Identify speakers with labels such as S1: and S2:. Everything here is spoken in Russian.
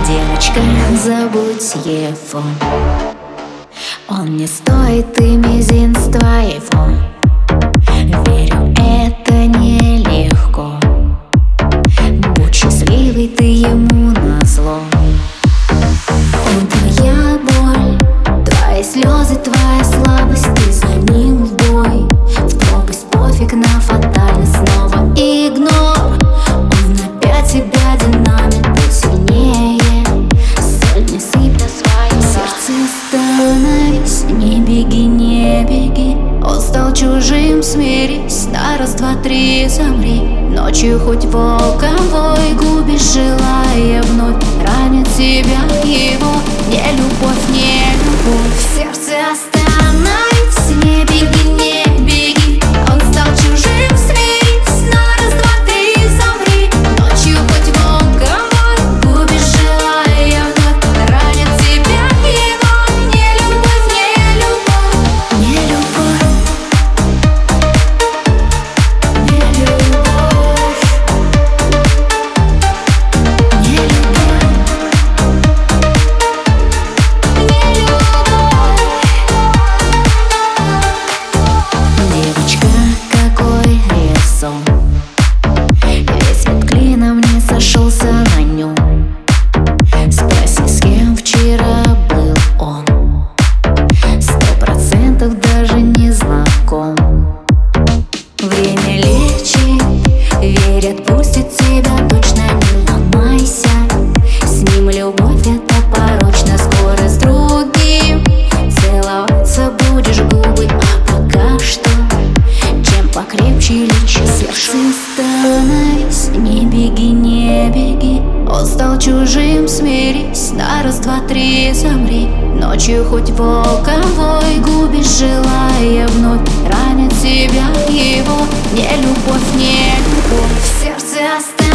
S1: Девочка, забудь его, он не стоит и мизинц твоего. Верю, это нелегко. Будь счастливой ты ему назло. Он твоя боль, твои слезы, твоя слабость. Ты за ним в бой, в пропасть, пофиг на фатальность. Снова игнор, он опять тебя динамит. Будь сильнее, соль не сыпь на свое сердце. Остановись, не беги, не беги. Он стал чужим, смирись. На раз, два, три замри. Ночью хоть волковой губишь, желая вновь ранит тебя его. Не любовь, не любовь. В сердце остановись, не беги, не беги. Он стал чужим, смирись. На раз, два, три замри. Ночью хоть волковой губишь, желая вновь ранит тебя его. Не любовь, не любовь, не любовь, не любовь, не любовь, не любовь. Девочка, какой резон, весь свет клином не сошелся на нем. Спроси, с кем вчера был он, 100% даже не знаком. Время лечит, верь, отпустит тебя, точно не ломайся. С ним любовь это порочно, скоро с другим целоваться будешь губы. А пока что, чем покрепче лечи сердце. Остановись, не беги, не беги. Он стал чужим, смирись. На раз, два, три замри. Ночью хоть волковой губишь, желая вновь ранит тебя его. Не любовь, не любовь. В сердце остановись.